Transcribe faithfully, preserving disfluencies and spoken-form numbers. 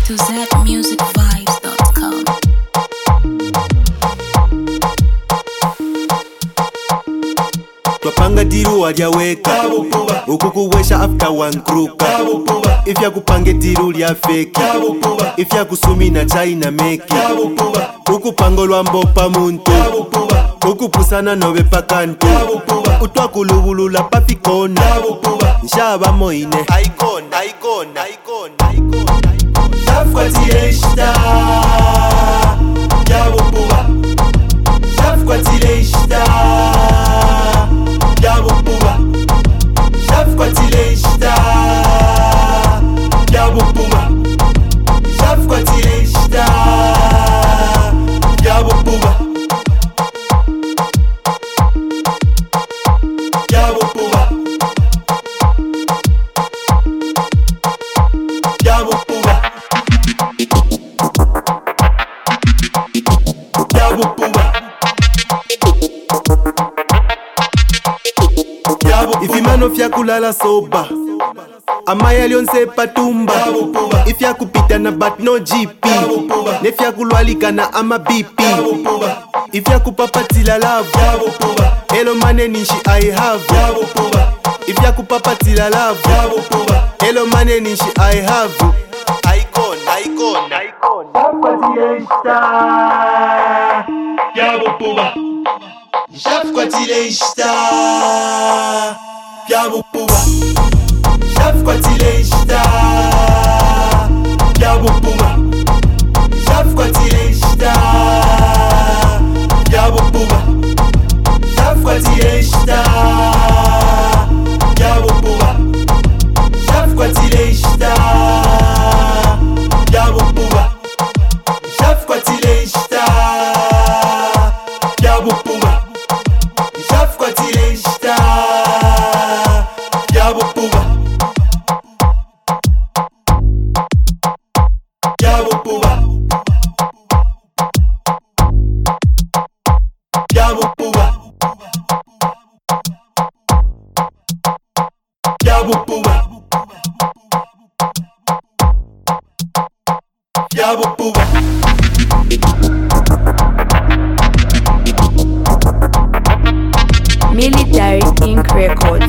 to zed music vibes dot com. Twapanga tiru wajaweka ukukuwesha after one kruka. If ya kupange tiru lya fake, if ya kusumi na chai na meki, ukupango lwa mbopa muntu, ukupusana nobe pakantu, utwa kulubulula pafikona, nshaba moine aikona aikona aikona aikona shafkwatile ishta yabububa shafkwatile ishta yabububa shafkwatile ishta yabububa shafkwatile ishta yabububa yabububa yabububa yabububa. If imano fya kulala soba amaya lyonse patumba. If ya kupita na bat no G P ne fya kulwalika na ama B P. If ya kupapatila love hello mane nishi I have. If ya kupapatila love hello mane nishi I have. Icon icon icon shafkwatile ishta yabububa shafkwatile ishta yabububa shafkwatile ishta yabububa shafkwatile ishta yabububa shafkwatile ishta yabububa shafkwatile ishta yabububa shafkwatile ishta yabububa shafkwatile ishta yabububa yabububa yabububa yabububa yabububa. Military Ink Records.